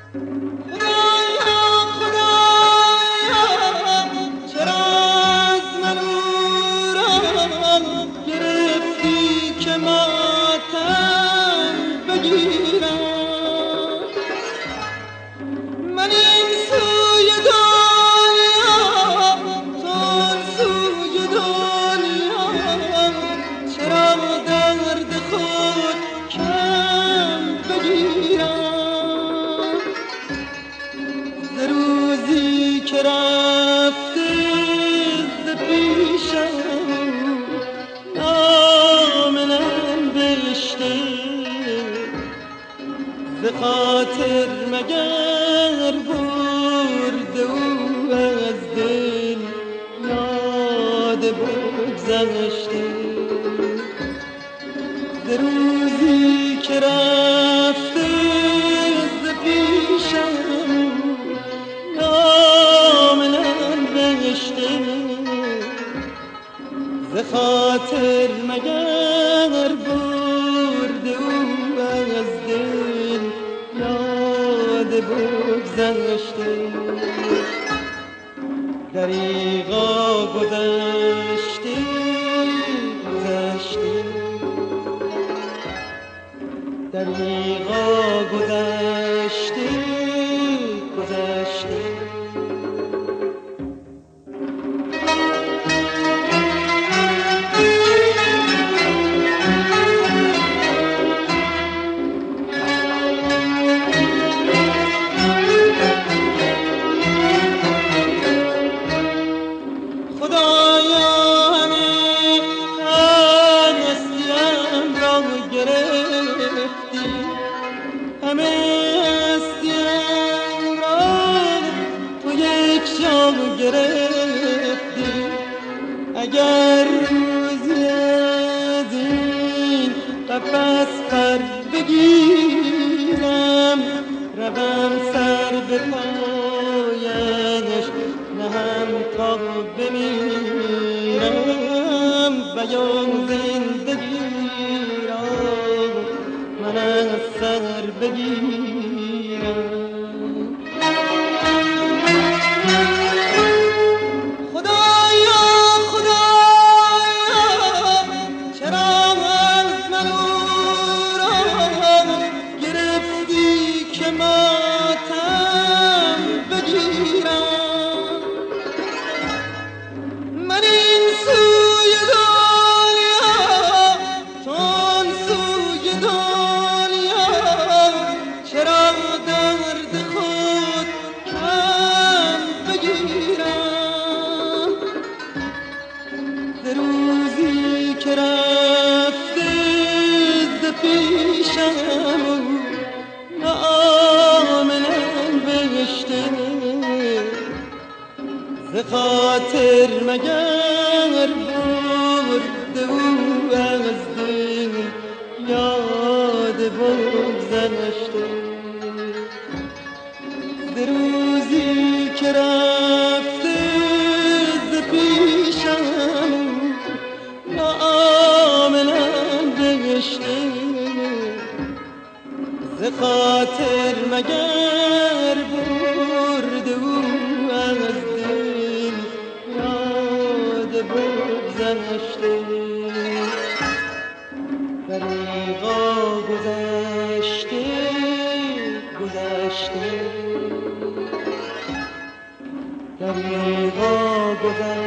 خاطر مگر برده او از دل یاد بگذشته ز روزی که رفته ز پیشم نام ننوشته ز خاطر مگر برده او از دل یاد بگذشته دریغا گذشته گذشته دریغا گذشته گذشته اگر روزی از این قفس پر بگیرم روم سر به پایش نهم تا بمیرم بیان زندگی را من از سر بگیرم خاطر مگر برده او از دل یاد بگذشته ز روزی که رفته ز پیشم نام ننوشته ز خاطر مگر برده او از بگذشته دریغا گذشته گذشته دریغا گذشته